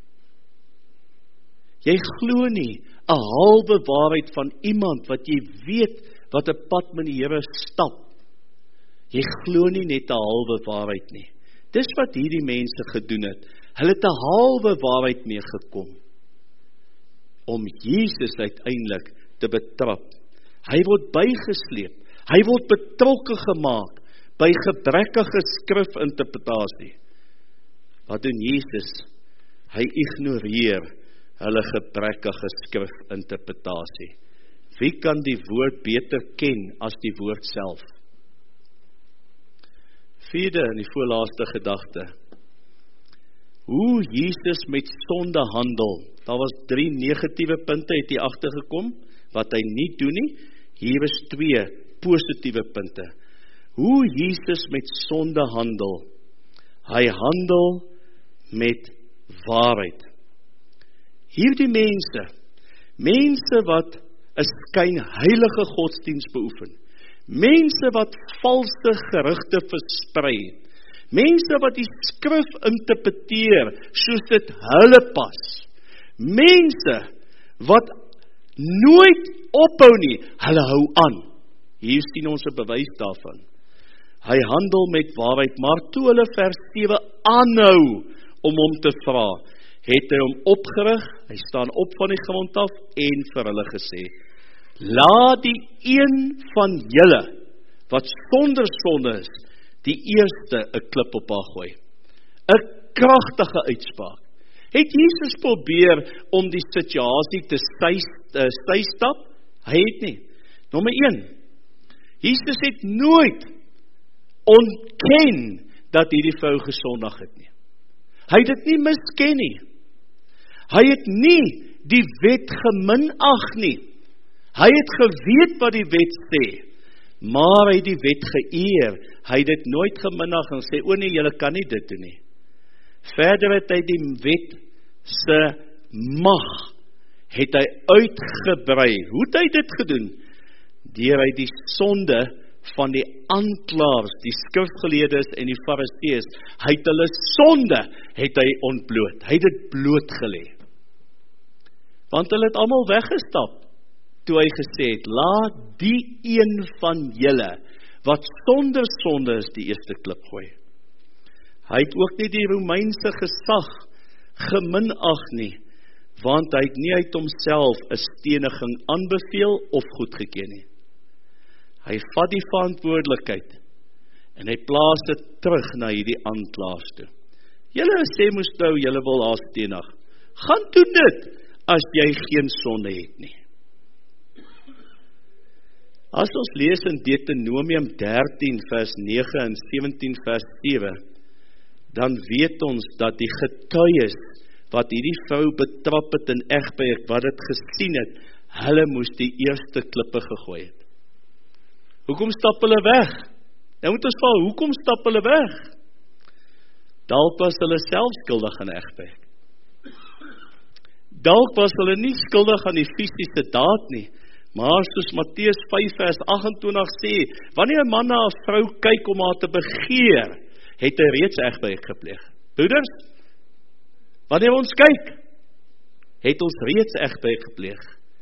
Jy glo nie 'n halwe waarheid van iemand wat jy weet wat 'n pad met die Here stap. Jy glo nie net 'n halwe waarheid nie. Dis wat hierdie mense gedoen het. Hulle het 'n halwe waarheid mee gekom om Jesus uiteindelik te betrap Hy word bygesleep. Hy word betrokke gemaak by gebrekkige skrifinterpretasie. Wat doen Jesus? Hy ignoreer hulle gebrekkige skrifinterpretasie. Wie kan die woord beter ken as die woord self? Vierde en die voorlaaste gedagte. Hoe Jesus met sonde handel. Daar was drie negatiewe punte, het hy agtergekom, wat hy nie doen nie. Hier is twee positiewe punte. Hoe Jesus met sonde handel. Hy handel met waarheid. Hierdie mense, mense wat 'n skynheilige godsdienst beoefen, mense wat valse gerugte versprei, mense wat die skrif interpreteer soos dit hulle pas, mense wat nooit ophou nie, hulle hou aan. Hier sien ons 'n bewys daarvan. Hy handel met waarheid, maar toe hulle vers sewe aanhou om hom te vra, het hy hom opgerig, hy staan op van die grond af en vir hulle gesê, laat die een van julle wat sonder sonde is, die eerste 'n klip op haar gooi. 'n Kragtige uitspraak. Het Jesus probeer om die situasie te stystap? Hy het nie. Nommer een, Jesus het nooit ontken dat hierdie vrou gesondig het nie. Hy het dit nie misken nie. Hy het nie die wet geminag nie. Hy het geweet wat die wet sê, maar hy het die wet geëer. Hy het dit nooit geminag en sê, o nee, julle kan nie dit doen nie. Verder het hy die wet se mag, het hy uitgebrei. Hoe het hy dit gedoen? Deur hy die sonde van die aanklaers, die skrifgeleerdes en die fariseërs, hy het hulle sonde, het hy ontbloot. Hy het dit blootgelê. Want hulle het almal weggestap, toe hy gesê het, laat die een van julle, wat sonder sonde is, die eerste klip gooi. Hy het ook nie die Romeinse gesag geminag nie, want hy het nie uit homself 'n steniging aanbeveel of goedgekeur nie. Hy vat die verantwoordelikheid en hy plaas dit terug na hierdie aanklaers toe. Julle sê moes nou, julle wil haar stenig. Gaan doen dit as jy geen sonde het nie. As ons lees in Deuteronomium dertien vers nege en sewentien vers sewe, dan weet ons dat die getuies wat hierdie vrou betrap het in egbreek, wat het gesien het, hulle moes die eerste klippe gegooi het. Hoekom stap hulle weg? Nou moet ons val, hoekom stap hulle weg? Dalk was hulle self skuldig aan egbreek. Dalk was hulle nie skuldig aan die fisiese daad nie, maar soos Matteus vyf vers agt en twintig sê, wanneer 'n man na 'n vrou kyk om haar te begeer, het hy reeds egbreek gepleeg. Broeders, wanneer ons kyk, het ons reeds egbreek gepleeg.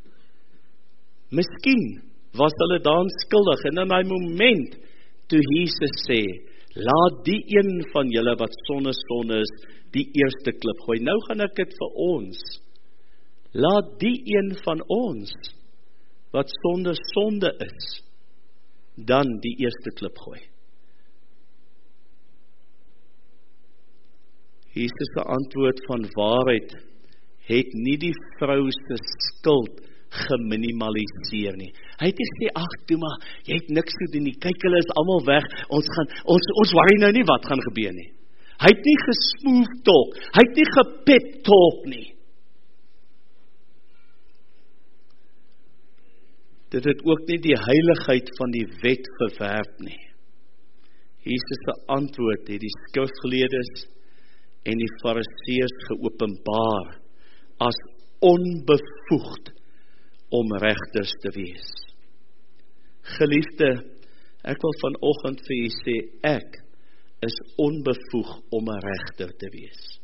Miskien was hulle daan skuldig, en in daai moment, toe Jesus sê, laat die een van julle wat sonder sonde is, die eerste klip gooi. Nou gaan ek dit vir ons. Laat die een van ons, wat sonder sonde is, dan die eerste klip gooi. Jesus se antwoord van waarheid het nie die vrou se skuld geminimaliseer nie. Hy het gesê, ag toe maar, jy het niks gedoen nie, kyk hulle is almal weg, ons gaan, ons, ons worry nou nie wat gaan gebeur nie. Hy het nie gesmooth talk, hy het nie gepep talk nie. Dit het ook nie die heiligheid van die wet verwerp nie. Jesus se antwoord het die skrifgeleerdes en die fariseërs geopenbaar as onbevoegd om regters te wees. Geliefde, ek wil vanoggend vir u sê, ek is onbevoeg om 'n regter te wees.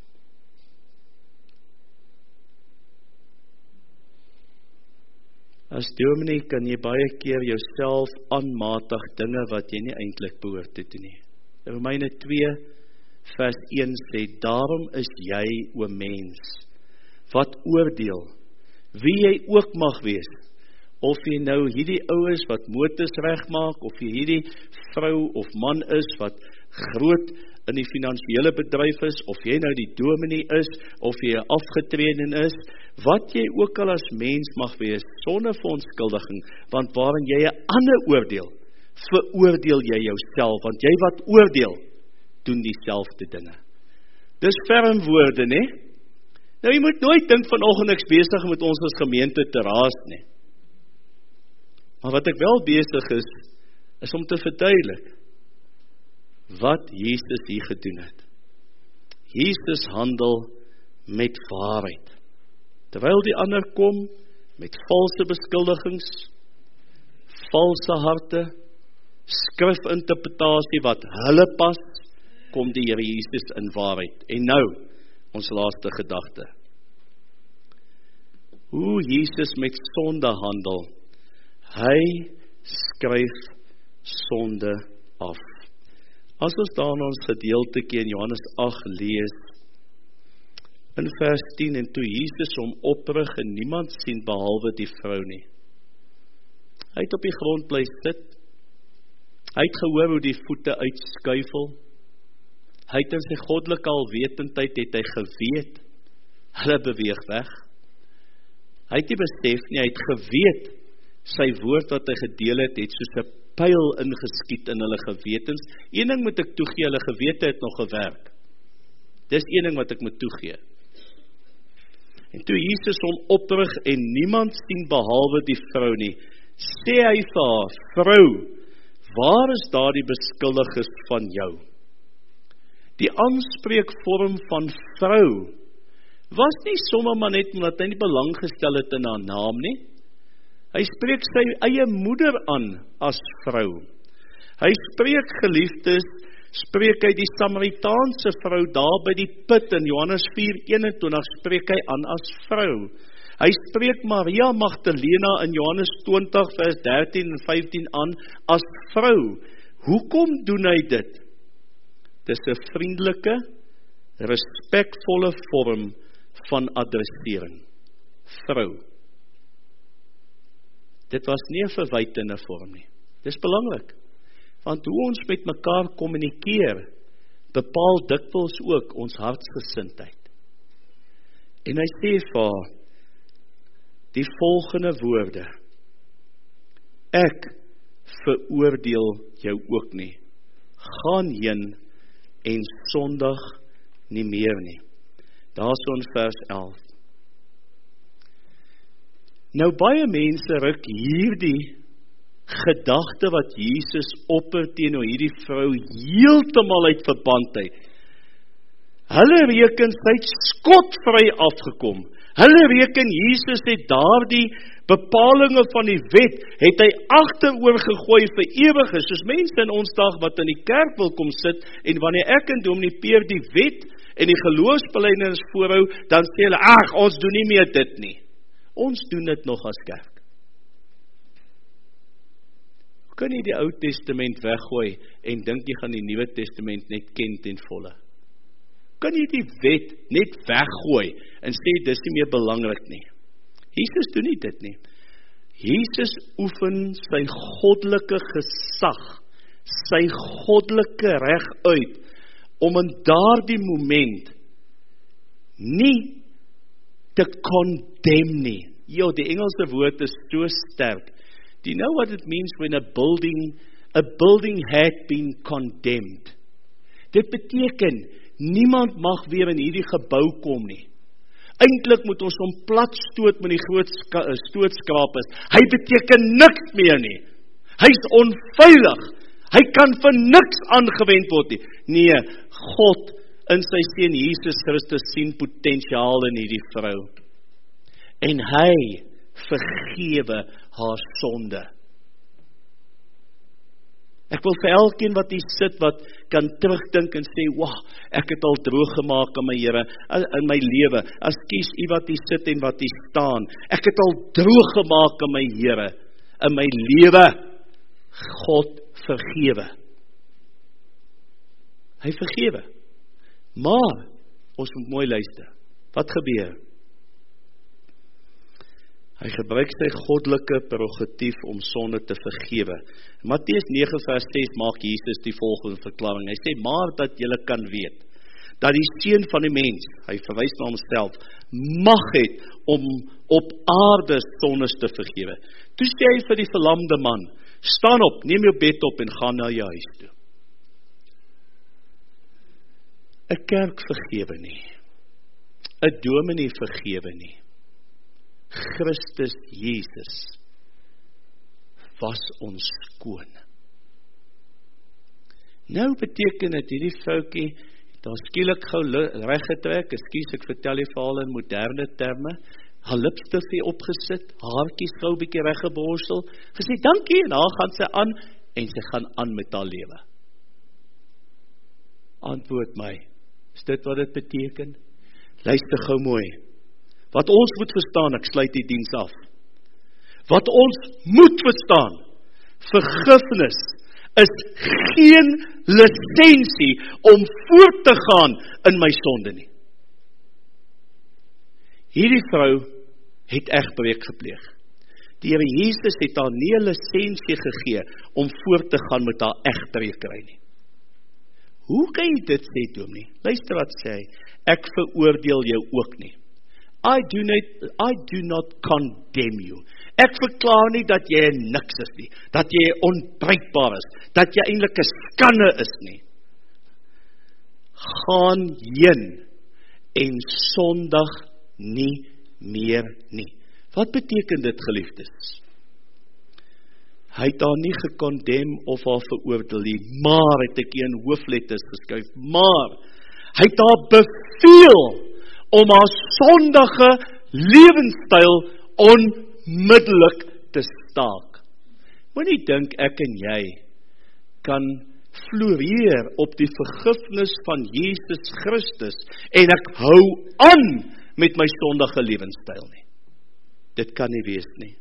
As dominee kan jy baie keer jouself aanmatig dinge wat jy nie eintlik behoort te doen nie. Romeine twee vers een sê, daarom is jy, o mens, wat oordeel, wie jy ook mag wees, of jy nou hierdie ou is wat motors regmaak, of jy hierdie vrou of man is wat groot in die finansiële bedryf is, of jy nou die dominee is, of jy 'n afgetreden is, wat jy ook al as mens mag wees, sonder verontskuldiging, want waarin jy 'n ander oordeel, veroordeel jy jouself, want jy wat oordeel, doen dieselfde dinge. Dis ferm woorde, né? Nou, jy moet nooit dink vanoggend ek's besig met ons as gemeente te raas, nie. Maar wat ek wel besig is, is om te verduidelik wat Jesus hier gedoen het. Jesus handel met waarheid. Terwyl die ander kom met valse beskuldigings, valse harte, skrifinterpretasie wat hulle pas, kom die Here Jesus in waarheid. En nou, ons laaste gedagte. Hoe Jesus met sonde handel. Hy skryf sonde af. As ons daar in ons gedeeltjie in Johannes agt lees, in vers tien, en toe Jesus hom oprig en niemand sien behalwe die vrou nie. Hy het op die grond bly sit. Hy het gehoor hoe die voete uitskuifel. Hy het in sy goddelike alwetendheid het hy geweet, hulle beweeg weg. Hy het nie besef nie, hy het geweet, sy woord wat hy gedeel het, het soos 'n pyl ingeskiet in hulle gewetens. Een ding moet ek toegee, hulle gewete het nog gewerk. Dis een ding wat ek moet toegee. En toe Jesus hom oprig en niemand sien behalwe die vrou nie, sê hy vir haar, vrou, waar is daar die beskuldigers van jou? Die aanspreekvorm van vrou was nie sommer maar net omdat hy nie belang gestel het in haar naam nie. Hy spreek sy eie moeder aan as vrou. Hy spreek, geliefdes, spreek hy die Samaritaanse vrou daar by die put in Johannes vier eenentwintig, spreek hy aan as vrou. Hy spreek Maria Magdalena in Johannes twintig vers dertien en vyftien aan as vrou. Hoekom doen hy dit? Dis 'n vriendelike, respekvolle vorm van adressering. Vrou. Dit was nie 'n verwytende vorm nie. Dis belangrik, want hoe ons met mekaar kommunikeer, bepaal dikwels ook ons hartsgesindheid. En hy sê vir haar die volgende woorde: Ek veroordeel jou ook nie. Gaan heen en sondig nie meer nie. Daar so in vers elf. Nou baie mense ruk hierdie gedagte wat Jesus opper teenoor hierdie vrou heeltemal uit verband uit. Hulle reken sy het skotvry afgekom. Hulle reken Jesus het daardie bepalinge van die wet, het hy agteroor gegooi vir ewig is, soos mense in ons dag wat in die kerk wil kom sit, en wanneer ek en Dominee Peer die wet en die geloofsbelijdenis voorhou, dan sê hulle, ag, ons doen nie meer dit nie. Ons doen dit nog as kerk. Hoe kan jy die Ou Testament weggooi en dink jy gaan die Nuwe Testament net ken ten volle? Kan jy die wet net weggooi en sê dis nie meer belangrik nie? Jesus doen nie dit nie. Jesus oefen sy goddelike gesag, sy goddelike reg uit, om in daardie moment nie te condemn nie. Jo, die Engelse woord is so sterk. Do you know what it means when a building, a building had been condemned? Dit beteken, niemand mag weer in hierdie gebou kom nie. Eintlik moet ons hom plat stoot met die groot stootskrapers. Hy beteken niks meer nie. Hy's onveilig. Hy kan vir niks aangewend word nie. Nee, God in sy seun Jesus Christus sien potensiaal in hierdie vrou. En hy vergewe haar sonde. Ek wil vir elkeen wat hier sit, wat kan terugdink en sê, wauw, ek het al droog gemaak in my Here, in my lewe, as kies u wat hier sit en wat hier staan, ek het al droog gemaak in my Here, in my lewe, God vergewe. Hy vergewe. Maar, ons moet mooi luister, wat gebeur? Hy gebruik sy goddelike prerogatief om sonde te vergewe. Matteus nege vers ses maak Jesus die volgende verklaring. Hy sê, maar dat julle kan weet, dat die Seun van die mens, hy verwys na homself, mag het om op aarde sondes te vergewe. Toe sê hy vir die verlamde man, staan op, neem jou bed op en gaan na jou huis toe. 'n kerk vergewe nie. 'n dominee vergewe nie. Christus Jesus was ons skoon. Nou beteken dit, hierdie vroukie, daar skielik gou reggetrek, ekskuus, ek vertel die verhaal in moderne terme, haar lipstifie opgesit, haartjies gou bietjie reggeborsel, gesê, dankie, en daar gaan sy aan, en sy gaan aan met haar lewe. Antwoord my, is dit wat dit beteken? Luister gou mooi. Wat ons moet verstaan, ek sluit die diens af. Wat ons moet verstaan, vergifnis is geen lisensie om voort te gaan in my sonde nie. Hierdie vrou het egbreek gepleeg. Die Here Jesus het haar nie 'n lisensie gegee om voort te gaan met haar egbreekery nie. Hoe kan jy dit sê, dominee? Luister wat sê hy, ek veroordeel jou ook nie. I do not, I do not condemn you. Ek verklaar nie dat jy niks is nie, dat jy onbruikbaar is, dat jy eintlik 'n skande is nie. Gaan heen en sondig nie meer nie. Wat beteken dit, geliefdes? Hy het haar nie gekondem of haar veroordeel nie, maar het ek hier in hoofletters geskryf, maar hy het haar beveel om haar sondige lewenstyl onmiddellik te staak. Moenie dink ek en jy kan floreer op die vergifnis van Jesus Christus en ek hou aan met my sondige lewenstyl nie. Dit kan nie wees nie.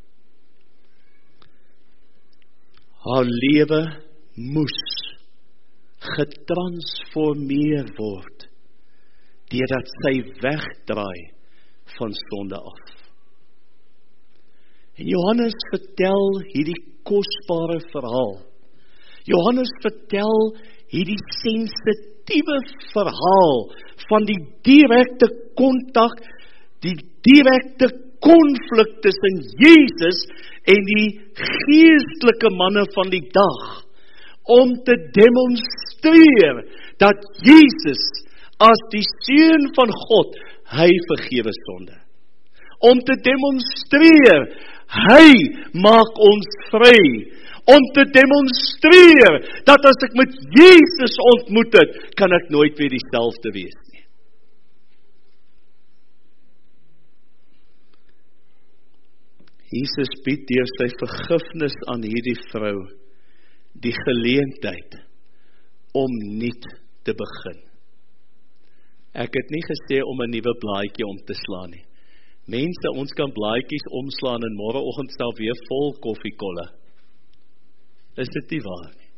Haar lewe moes getransformeer word deurdat sy wegdraai van sonde af. En Johannes vertel hierdie kosbare verhaal. Johannes vertel hierdie sensitiewe verhaal van die direkte kontak, die direkte konflik tussen Jesus en die geestelike manne van die dag, om te demonstreer dat Jesus as die Seun van God, hy vergewe sonde. Om te demonstreer, hy maak ons vry. Om te demonstreer, dat as ek met Jesus ontmoet het, kan ek nooit weer dieselfde wees nie. Jesus bied deur sy vergifnis aan hierdie vrou die geleentheid om nuut te begin. Ek het nie gesê om 'n nuwe blaadjie om te slaan nie. Mense, ons kan blaadjies omslaan en môreoggend staan weer vol koffiekolle. Is dit nie waar nie?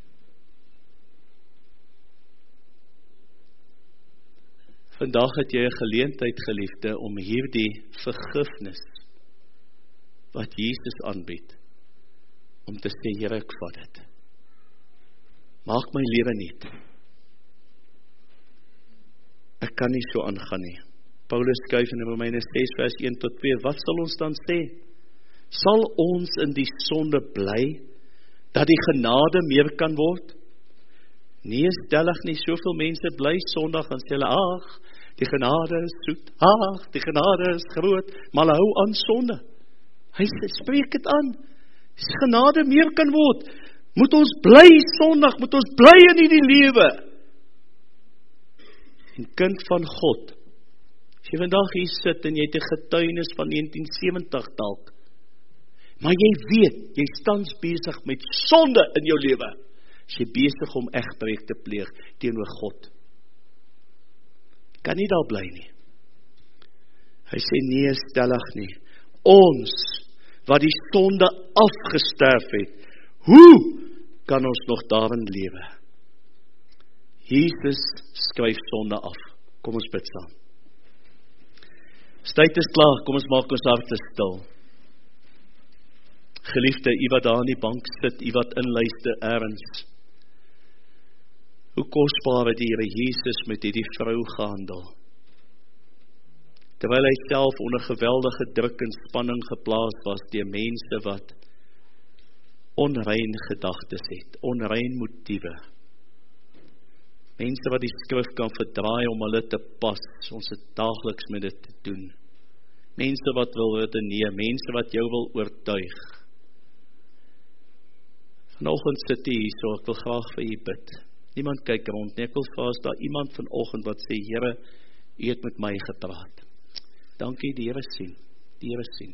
Vandag het jy 'n geleentheid, geliefde, om hierdie vergifnis wat Jesus aanbied, om te sê, Here, ek vat dit. Maak my lewe nuut. Ek kan nie so aangaan nie. Paulus skryf in Romeine ses vers een tot twee, wat sal ons dan sê? Sal ons in die sonde bly, dat die genade meer kan word? Nee, stellig nie, soveel mense bly sondig en sê hulle, ag, die genade is soet, ag, die genade is groot, maar hulle hou aan sonde. Hy spreek dit aan, as die genade meer kan word, moet ons bly sondig, moet ons bly in hierdie lewe. En kind van God, as jy vandag hier sit en jy het 'n getuienis van negentien sewentig dalk, maar jy weet, jy tans besig met sonde in jou lewe, as jy besig om egbreek te pleeg teenoor God. Kan nie daar bly nie. Hy sê nee, stellig nie. Ons, wat die sonde afgesterf het, hoe kan ons nog daarin lewe? Jesus skryf sonde af. Kom ons bid saam. Tyd is klaar, kom ons maak ons harte stil. Geliefde, u wat daar in die bank sit, u wat inluister ergens. Hoe kosbaar het die Here Jesus met hierdie vrou gehandel. Terwyl hy self onder geweldige druk en spanning geplaas was deur mense wat onrein gedagtes het, onrein motiewe. Mense wat die skrif kan verdraai om hulle te pas, ons het daagliks met dit te doen. Mense wat wil redeneer, mense wat jou wil oortuig. Vanoggend sit jy hier, so ek wil graag vir u bid. Niemand kyk rond nie, ek wil vra, is daar iemand vanoggend wat sê, Here, u het met my gepraat. Dankie, die Here sien, die Here sien.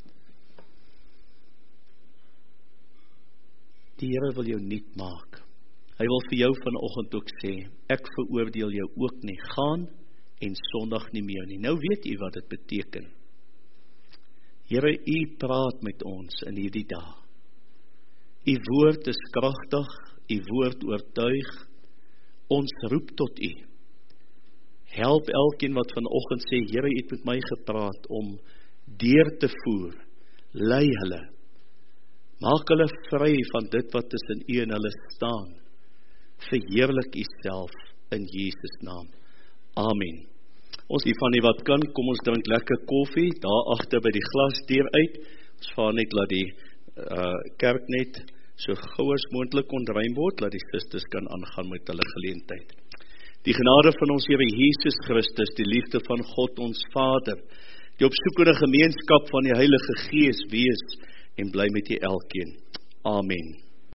Die Here wil jou nuut maak. Hy wil vir jou vanoggend ook sê, ek veroordeel jou ook nie, gaan en sondig nie meer nie. Nou weet u wat dit beteken. Here, u praat met ons in hierdie dag. U woord is kragtig, u woord oortuig, ons roep tot u. Help elkeen wat vanoggend sê, Here, u het met my gepraat om deur te voer, lei hulle. Maak hulle vry van dit wat tussen u en hulle staan. Verheerlik u self in Jesus naam. Amen. Ons die van die wat kan, kom ons drink lekker koffie, daar agter by die glasdeur uit. Ons vaar net, laat die uh, kerk net so gou as moontlik ontruim word, laat die susters kan aangaan met hulle geleentheid. Die genade van ons Here Jesus Christus, die liefde van God ons Vader, die opsoekende gemeenskap van die Heilige Gees wees en bly met jy elkeen. Amen.